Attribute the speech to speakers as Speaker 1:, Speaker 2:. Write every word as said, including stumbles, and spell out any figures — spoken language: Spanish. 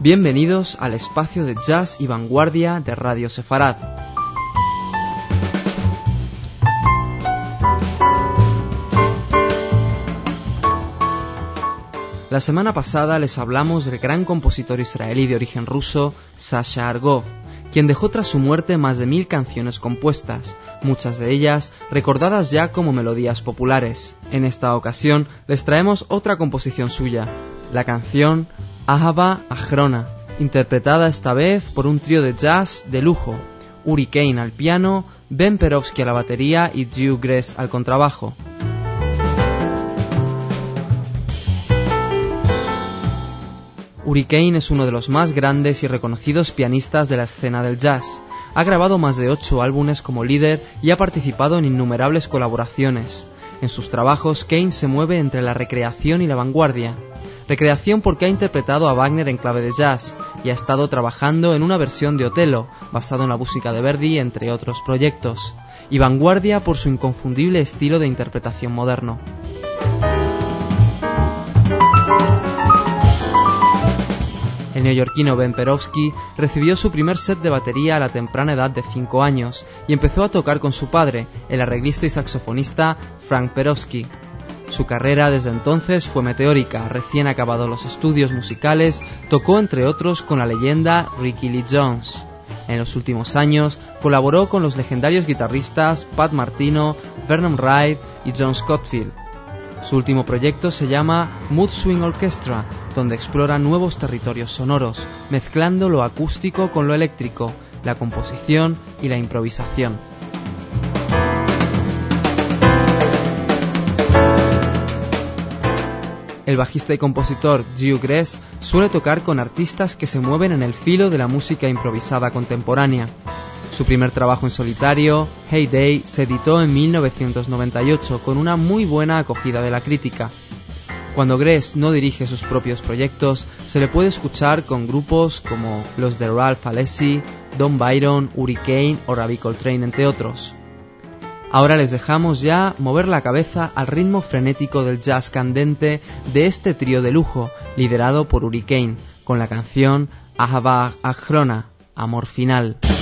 Speaker 1: Bienvenidos al espacio de jazz y vanguardia de Radio Sefarad. La semana pasada les hablamos del gran compositor israelí de origen ruso, Sasha Argov, quien dejó tras su muerte más de mil canciones compuestas, muchas de ellas recordadas ya como melodías populares. En esta ocasión les traemos otra composición suya, la canción Ahava Achrona, interpretada esta vez por un trío de jazz de lujo, Uri Cain al piano, Ben Perovsky a la batería y Drew Gress al contrabajo. Uri Cain es uno de los más grandes y reconocidos pianistas de la escena del jazz. Ha grabado más de ocho álbumes como líder y ha participado en innumerables colaboraciones. En sus trabajos, Cain se mueve entre la recreación y la vanguardia. Recreación porque ha interpretado a Wagner en clave de jazz y ha estado trabajando en una versión de Otelo, basado en la música de Verdi, entre otros proyectos. Y vanguardia por su inconfundible estilo de interpretación moderno. El neoyorquino Ben Perovsky recibió su primer set de batería a la temprana edad de cinco años y empezó a tocar con su padre, el arreglista y saxofonista Frank Perovsky. Su carrera desde entonces fue meteórica. Recién acabados los estudios musicales, tocó entre otros con la leyenda Ricky Lee Jones. En los últimos años colaboró con los legendarios guitarristas Pat Martino, Vernon Wright y John Scofield. Su último proyecto se llama Mood Swing Orchestra, donde explora nuevos territorios sonoros, mezclando lo acústico con lo eléctrico, la composición y la improvisación. El bajista y compositor Drew Gress suele tocar con artistas que se mueven en el filo de la música improvisada contemporánea. Su primer trabajo en solitario, Hey Day, se editó en mil novecientos noventa y ocho con una muy buena acogida de la crítica. Cuando Gress no dirige sus propios proyectos, se le puede escuchar con grupos como los de Ralph Alessi, Don Byron, Uri Cain o Ravi Coltrane, entre otros. Ahora les dejamos ya mover la cabeza al ritmo frenético del jazz candente de este trío de lujo, liderado por Uri Cain, con la canción Ahava Achrona, Amor Final.